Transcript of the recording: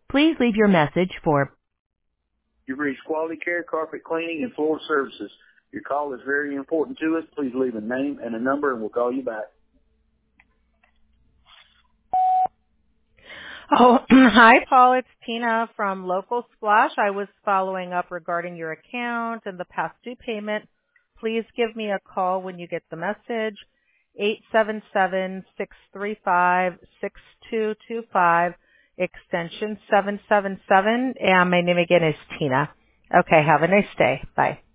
Please leave your message for You've reached Quality Care Carpet Cleaning and Floor Services. Your call is very important to us. Please leave a name and a number, and we'll call you back. Oh, hi, Paul. It's Tina from Local Splash. I was following up regarding your account and the past due payment. Please give me a call when you get the message, 877-635-6225, extension 777, and my name again is Tina. Okay, have a nice day. Bye.